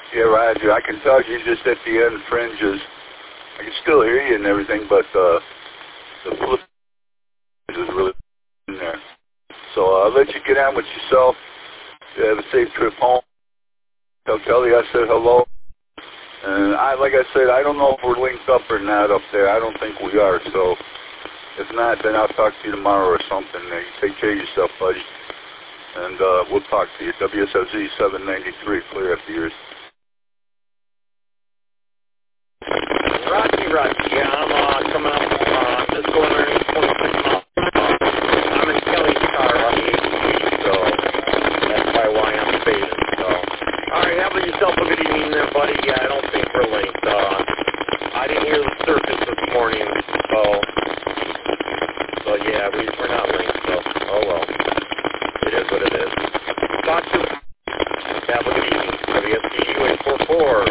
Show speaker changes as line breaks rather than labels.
Yeah, Roger. I can tell you just at the end fringes. I can still hear you and everything, but the flip is really in there. So I'll let you get on with yourself. Have a safe trip home. Tell Kelly I said hello. And like I said, I don't know if we're linked up or not up there. I don't think we are. So if not, then I'll talk to you tomorrow or something. You take care of yourself, buddy. And we'll talk to you. WSOZ 793, clear after yours.
Rocky. Yeah, I'm coming up. Just going underneath 26 miles. I'm in Kelly's car on the ATV, so that's probably why I'm fading. So, all right, have yourself a good evening there, buddy. Yeah, I don't think we're linked. I didn't hear the circus this morning, so yeah, we're not linked. So, oh well, it is what it is. Talk to you. Have a good evening. WSTU 844.